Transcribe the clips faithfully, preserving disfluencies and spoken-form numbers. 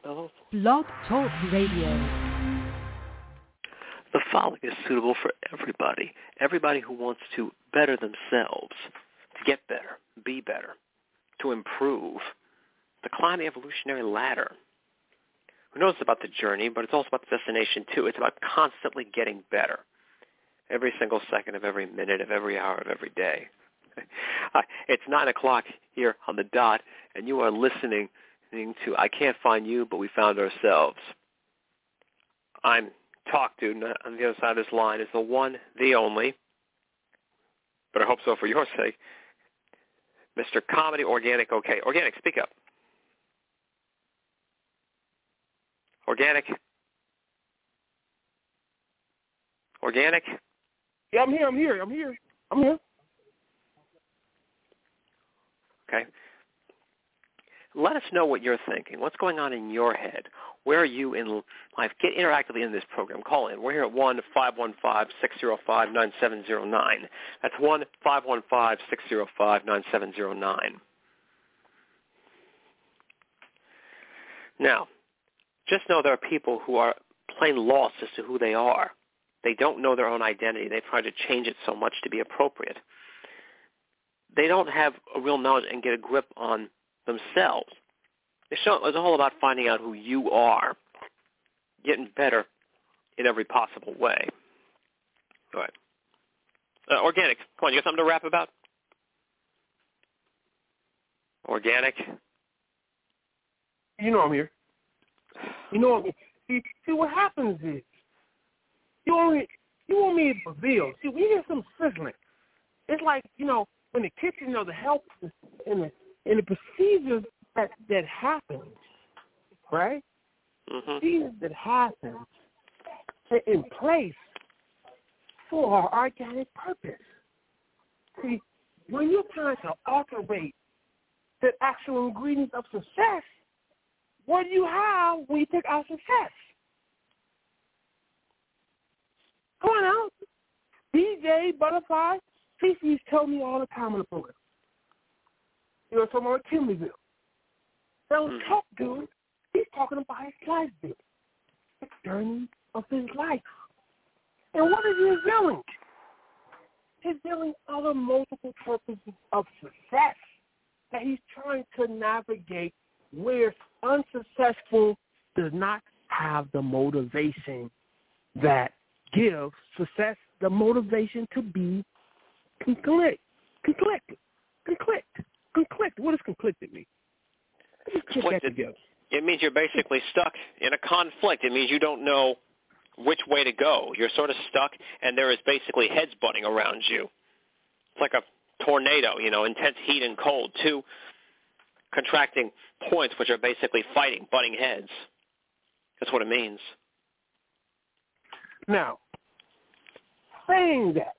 Blog Talk Radio. The following is suitable for everybody, everybody who wants to better themselves, to get better, be better, to improve, to climb the evolutionary ladder. Who knows about the journey, but it's also about the destination too. It's about constantly getting better, every single second of every minute of every hour of every day. Uh, it's nine o'clock here on the dot, and you are listening to I Can't Find You, But We Found Ourselves. I'm Talk Dude, and on the other side of this line is the one, the only, but I hope so for your sake, Mister Comedy Organic OK. Organic, speak up. Organic? Organic? Yeah, I'm here, I'm here, I'm here, I'm here. Okay. Let us know what you're thinking. What's going on in your head? Where are you in life? Get interactively in this program. Call in. We're here at one five one five, six zero five, nine seven zero nine. That's one five one five, six zero five, nine seven zero nine. Now, just know there are people who are plain lost as to who they are. They don't know their own identity. They've tried to change it so much to be appropriate. They don't have a real knowledge and get a grip on themselves. It's all about finding out who you are, getting better in every possible way. All right. Uh, organic, come on, you got something to rap about? Organic? You know I'm here. You know I'm here. See, see what happens is, you only, you want me to reveal. See, we get some sizzling. It's like, you know, when the kitchen, you know, the help and the, and the procedures that, that happens, right? Mm-hmm. Procedures that happen are in place for our organic purpose. See, when you're trying to alterate the actual ingredients of success, what do you have when you take out success? Come on out. D J, Butterfly, Fifi's tell me all the time in the program. You know, talking about Kimberlyville. Now, mm-hmm. Talk, dude, he's talking about his life, dude. The journey of his life. And what is he revealing? He's revealing other multiple purposes of success that he's trying to navigate where unsuccessful does not have the motivation that gives success the motivation to be conflict, conflicted, conflict, conflict. What does conflicted mean? Conflicted. It means you're basically stuck in a conflict. It means you don't know which way to go. You're sort of stuck, and there is basically heads butting around you. It's like a tornado, you know, intense heat and cold, two contracting points which are basically fighting, butting heads. That's what it means. Now, saying that,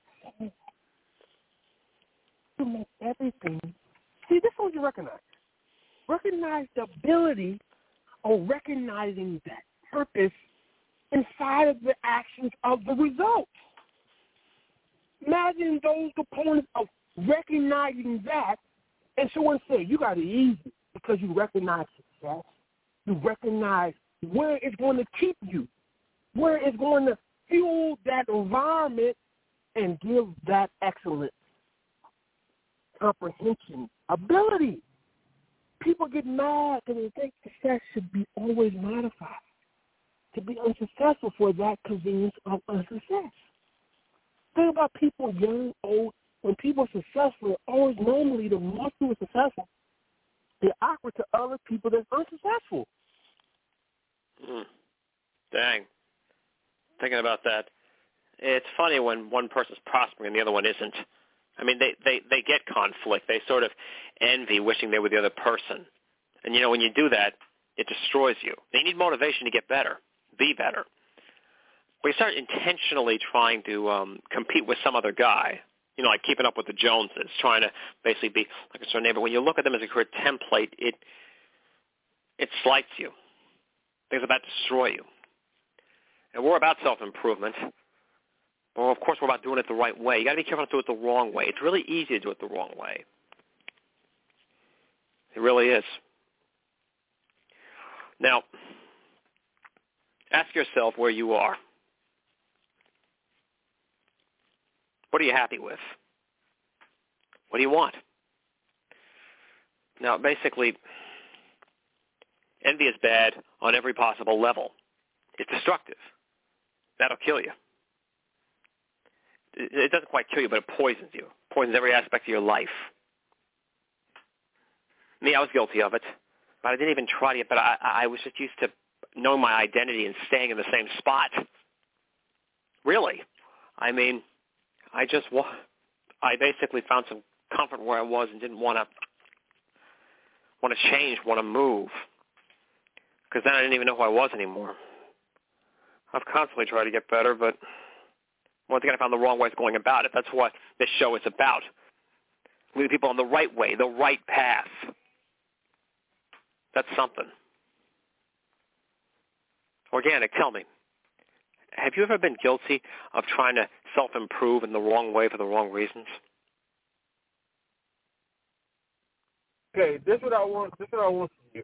to make everything, see, this is what you recognize. Recognize the ability of recognizing that purpose inside of the actions of the results. Imagine those components of recognizing that, and someone say, you got it easy because you recognize success. You recognize where it's going to keep you, where it's going to fuel that environment and give that excellence, comprehension, ability. People get mad because they think success should be always modified to be unsuccessful for that convenience of unsuccess. Think about people young, old. When people are successful, always normally the most who are successful, they're awkward to other people that's unsuccessful. Mm. Dang. Thinking about that. It's funny when one person's prospering and the other one isn't. I mean, they, they, they get conflict. They sort of envy wishing they were the other person. And, you know, when you do that, it destroys you. They need motivation to get better, be better. But you start intentionally trying to um, compete with some other guy, you know, like keeping up with the Joneses, trying to basically be like a certain neighbor. When you look at them as a career template, it it slights you. It's about to destroy you. And we're about self-improvement. Well, of course, we're about doing it the right way. You got to be careful not to do it the wrong way. It's really easy to do it the wrong way. It really is. Now, Ask yourself where you are. What are you happy with? What do you want? Now, basically, envy is bad on every possible level. It's destructive. That'll kill you. It doesn't quite kill you, but it poisons you. Poisons every aspect of your life. Me, I was guilty of it, but I didn't even try to get better. I, I was just used to knowing my identity and staying in the same spot. Really. I mean, I just, I basically found some comfort where I was and didn't want to want to change, want to move, because then I didn't even know who I was anymore. I've constantly tried to get better, but once again, I found the wrong ways of going about it. That's what this show is about. Leading people on the right way, the right path. That's something. Organic, tell me, have you ever been guilty of trying to self-improve in the wrong way for the wrong reasons? Okay, this is what I want. This is what I want from you.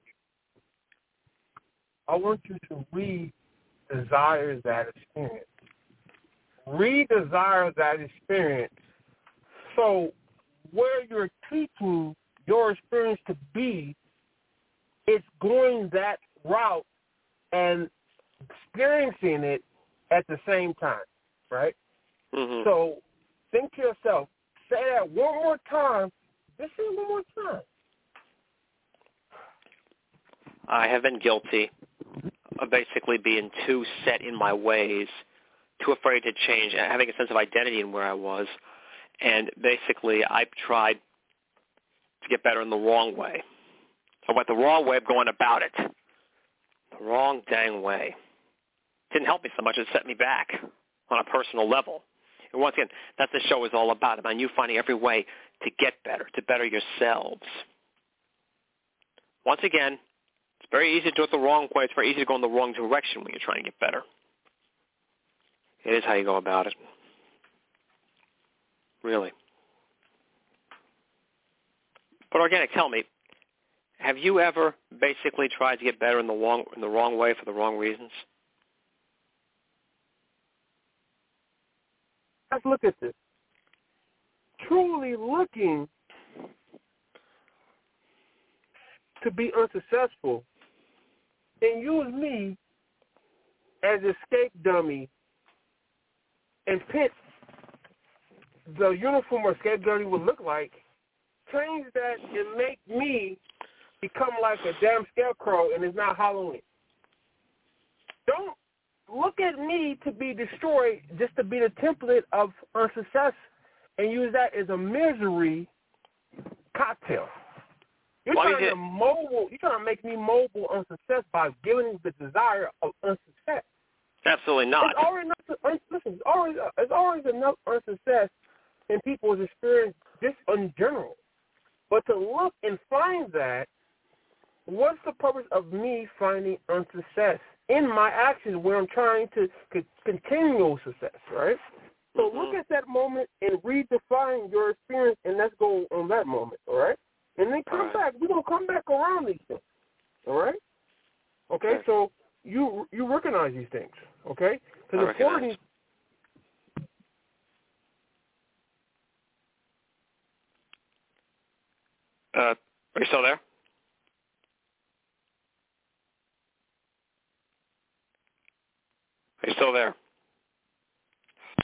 I want you to re-desire that experience. Re-desire that experience. So where you're teaching your experience to be, it's going that route and experiencing it at the same time, right? Mm-hmm. So think to yourself, say that one more time. Just say it one more time. I have been guilty of basically being too set in my ways, too afraid to change, having a sense of identity in where I was. And basically, I've tried to get better in the wrong way. I went the wrong way of going about it. The wrong dang way. It didn't help me so much. It set me back on a personal level. And once again, that's what the show is all about, about you finding every way to get better, to better yourselves. Once again, it's very easy to do it the wrong way. It's very easy to go in the wrong direction when you're trying to get better. It is how you go about it. Really. But Organic, tell me, have you ever basically tried to get better in the wrong, in the wrong way for the wrong reasons? Let's look at this. Truly looking to be unsuccessful and use me as an escape dummy and pit the uniform or escape dummy would look like, change that and make me become like a damn scarecrow and it's not Halloween. Don't look at me to be destroyed just to be the template of unsuccess and use that as a misery cocktail. You're Why trying to mobile. You're trying to make me mobile on success by giving the desire of unsuccess. Absolutely not. It's already enough. Listen, it's always it's always enough unsuccess in people's experience, just in general. But to look and find that, what's the purpose of me finding unsuccess in my actions where I'm trying to c- continue success, right? So mm-hmm. look at that moment and redefine your experience, and let's go on that moment, all right? And then come right. back. We're going to come back around these things, all right? Okay, okay. so you you recognize these things, okay? Because important. Uh, are you still there? Are you still there?